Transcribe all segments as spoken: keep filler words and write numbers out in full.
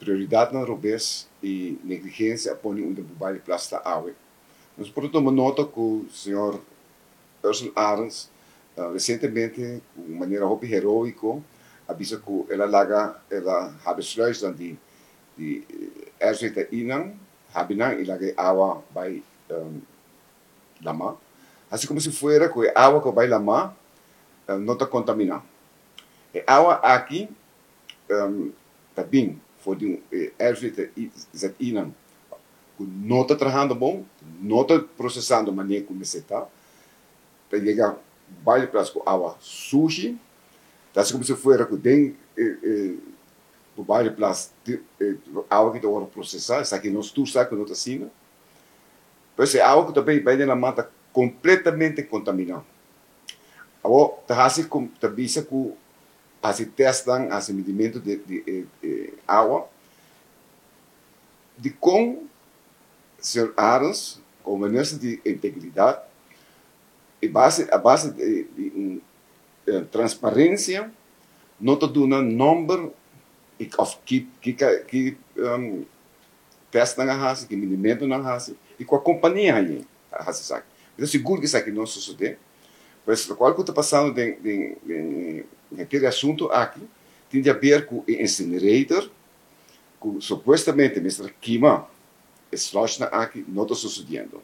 prioridade na robês e negligência põe onde o baile plasta água. Nós portanto nota que o senhor Ursula Arens uh, recentemente, de maneira hobby heroica, avisa que ela laga, ela have sluis dan die die erzeita inang, habinang ilagay awa by um, lama. Assim como se fuera que a água que vai lama uh, não está contaminada. A água aqui um, também voor die erzeita zet inang, que não está trabalhando bom, não está processando a maneira como se está, para chegar vai para com água suja. Assim como se fuera que tem o baile plus água que está processar, isso aqui não estou sacando não está assim. Pois é água que também vai na mata completamente contaminada. Agora está assim como está vista que assim testam assim medimento de, de, de, de água de com senhor Arens com ministro de integridade e base a base de, de, de Uh, transparência, não está dando número of que que que um, testa na raça, que medimento na raça e com a companhia aí a raça sabe. Eu seguro que isso aqui não sucede. Pois o qual que está passando de de, de aquele assunto aqui tem a ver com o incinerator, que supostamente mister Kima sloshna aqui não está sucedendo.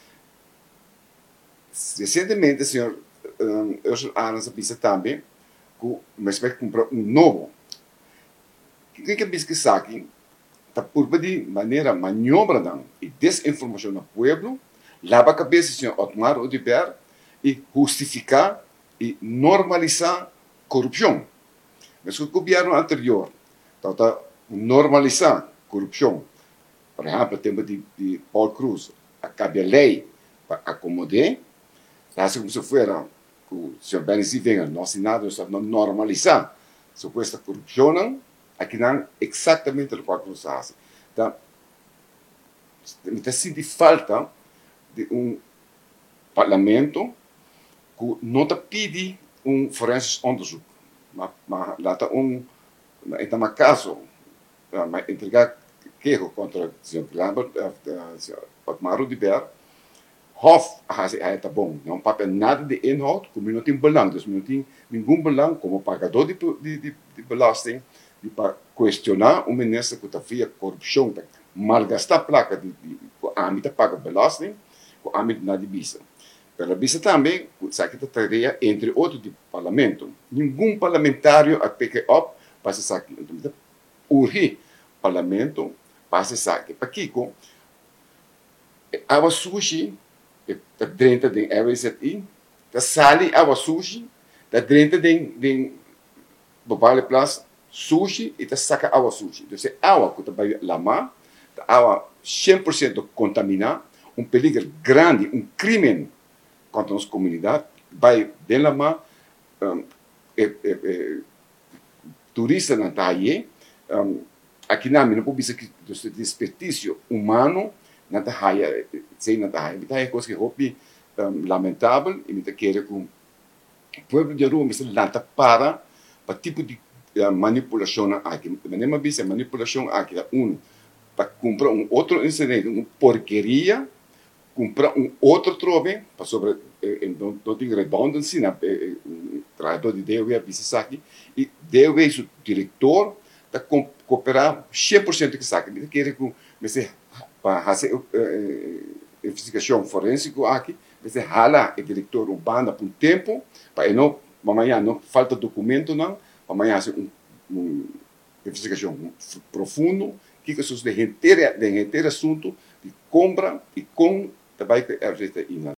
Recentemente, senhor Um, Ursula Arens avisa também que mas vai comprar um novo. Que que diz que aqui está por de maneira maniobra não e desinformação no povo, lava a cabeça do senhor Otmar Odiber e justificar e normalizar corrupção. Mas o governo anterior está normalizar corrupção. Por exemplo, o tempo de, de Paul Cruz, acaba a lei para acomodar. Assim como se fuera o senhor Benzi venha, no Senado, não normalizar suposta corrupção, aqui não exatamente o que nós fazemos. Então, me sente falta de um parlamento que não te pede um forense onderzoek, mas, mas lá está um, então, um caso, mas entregar queijo contra o senhor Lambert, o senhor Otmar Odiber, Hof, hij está bom, não paga nada de inhoud, como não tem belang, dus não tem nenhum belang como pagador de, de, de, de belasting, de para questionar o ministro que está via corrupção, malgastar a placa de, de, de a âmbito paga belasting, com a âmbito na divisa. Pela vista também, sabe que tarefa entre outros do parlamento, nenhum parlamentário a pick up para se saque, urgir parlamento para se saque. Para Kiko, a sushi da dentro de R Z I, da sali água sushi, da dentro de de bobale plus sushi e da saca água sushi. Então, é água que vai lama, água cem por cento contaminada, um perigo grande, um crime contra a nossa comunidade, vai de lama, um, é, é, é, turista na taie, um, aqui na minha não pode que desperdício humano na taia, sei na taia, me taia coisa que hobby um, lamentável e me tá querer com o povo de Roma me lanta para para tipo de uh, manipulação aqui, mas não é manipulação aqui, um para comprar um outro incidente, uma porqueria, comprar um outro trove para sobre não não tem redundância na trabalhador de D W A bisa aqui e D W A o diretor da cooperar cem por cento que sabe, me querer com mas para fazer uh, investigação forense aqui, você hala o diretor urbano por um tempo, para não, amanhã não falta documento não, amanhã fazer um, um investigação profundo, que que são de inteiro de inteiro assunto de compra e com trabalho que é